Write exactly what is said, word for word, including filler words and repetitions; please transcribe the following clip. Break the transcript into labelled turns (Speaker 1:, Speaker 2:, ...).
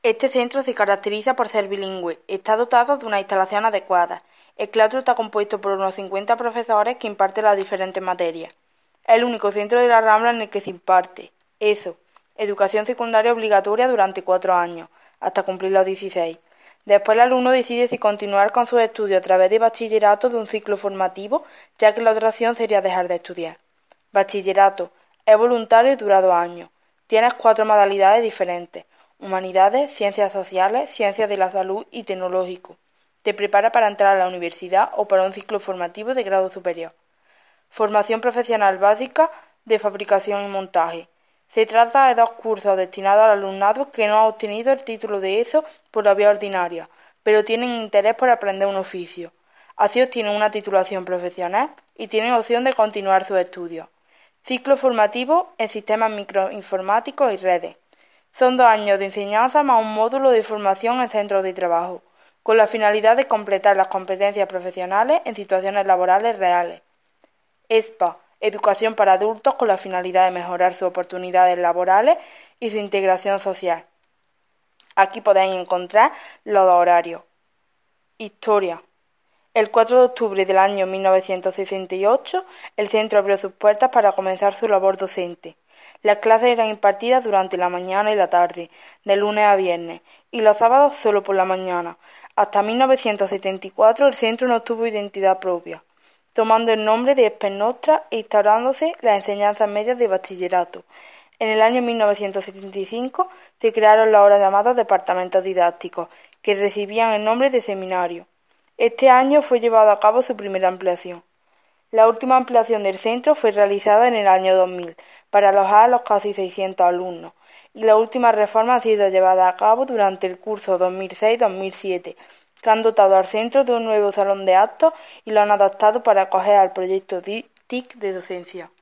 Speaker 1: Este centro se caracteriza por ser bilingüe, está dotado de una instalación adecuada. El claustro está compuesto por unos cincuenta profesores que imparten las diferentes materias. Es el único centro de la Rambla en el que se imparte E S O, educación secundaria obligatoria durante cuatro años, hasta cumplir los dieciséis. Después el alumno decide si continuar con sus estudios a través de bachillerato de un ciclo formativo, ya que la otra opción sería dejar de estudiar. Bachillerato es voluntario y dura dos años. Tienes cuatro modalidades diferentes: humanidades, ciencias sociales, ciencias de la salud y tecnológico. Te prepara para entrar a la universidad o para un ciclo formativo de grado superior. Formación profesional básica de fabricación y montaje. Se trata de dos cursos destinados al alumnado que no ha obtenido el título de E S O por la vía ordinaria, pero tienen interés por aprender un oficio. Así obtienen una titulación profesional y tienen opción de continuar sus estudios. Ciclo formativo en sistemas microinformáticos y redes. Son dos años de enseñanza más un módulo de formación en centros de trabajo, con la finalidad de completar las competencias profesionales en situaciones laborales reales. E S P A, educación para adultos con la finalidad de mejorar sus oportunidades laborales y su integración social. Aquí podéis encontrar los horarios. Historia. El cuatro de octubre del año mil novecientos sesenta y ocho, el centro abrió sus puertas para comenzar su labor docente. Las clases eran impartidas durante la mañana y la tarde, de lunes a viernes, y los sábados solo por la mañana. Hasta mil novecientos setenta y cuatro el centro no tuvo identidad propia, tomando el nombre de Esper Nostra e instaurándose las enseñanzas medias de bachillerato. En el año mil novecientos setenta y cinco se crearon los ahora llamados departamentos didácticos, que recibían el nombre de seminario. Este año fue llevada a cabo su primera ampliación. La última ampliación del centro fue realizada en el año dos mil, para alojar a los casi seiscientos alumnos, y las últimas reformas han sido llevadas a cabo durante el curso dos mil seis dos mil siete, que han dotado al centro de un nuevo salón de actos y lo han adaptado para acoger al proyecto T I C de docencia.